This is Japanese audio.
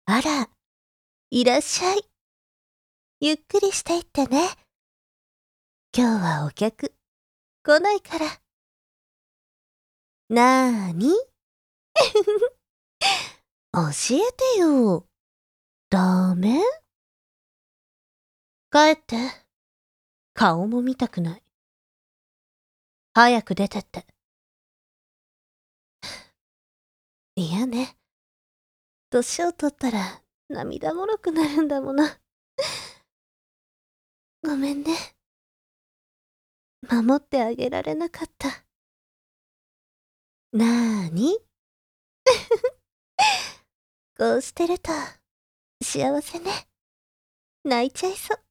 あら、いらっしゃい。ゆっくりしていってね。今日はお客来ないから。なーに教えてよ。ダメ？帰って。顔も見たくない。早く出てって。いやね。年を取ったら涙もろくなるんだもの。ごめんね。守ってあげられなかった。なーにこうしてると幸せね。泣いちゃいそう。